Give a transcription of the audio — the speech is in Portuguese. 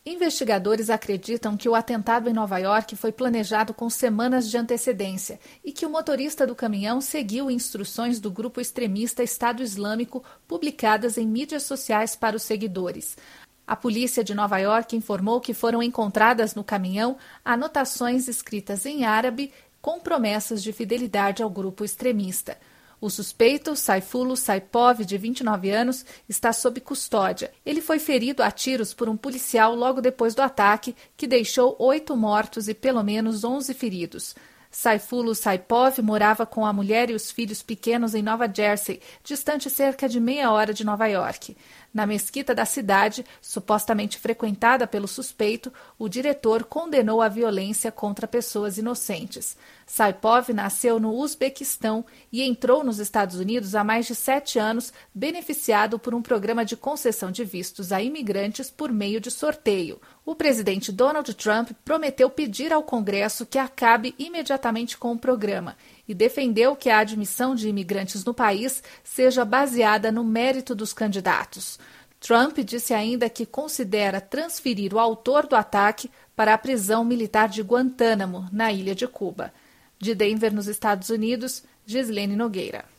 Investigadores acreditam que o atentado em Nova York foi planejado com semanas de antecedência e que o motorista do caminhão seguiu instruções do grupo extremista Estado Islâmico publicadas em mídias sociais para os seguidores. A polícia de Nova York informou que foram encontradas no caminhão anotações escritas em árabe com promessas de fidelidade ao grupo extremista. O suspeito, Saifullo Saipov, de 29 anos, está sob custódia. Ele foi ferido a tiros por um policial logo depois do ataque, que deixou 8 mortos e pelo menos 11 feridos. Saifullo Saipov morava com a mulher e os filhos pequenos em Nova Jersey, distante cerca de meia hora de Nova York. Na mesquita da cidade, supostamente frequentada pelo suspeito, o diretor condenou a violência contra pessoas inocentes. Saipov nasceu no Uzbequistão e entrou nos Estados Unidos há mais de 7 anos, beneficiado por um programa de concessão de vistos a imigrantes por meio de sorteio. O presidente Donald Trump prometeu pedir ao Congresso que acabe imediatamente com o programa e defendeu que a admissão de imigrantes no país seja baseada no mérito dos candidatos. Trump disse ainda que considera transferir o autor do ataque para a prisão militar de Guantánamo, na ilha de Cuba. De Denver, nos Estados Unidos, Gislene Nogueira.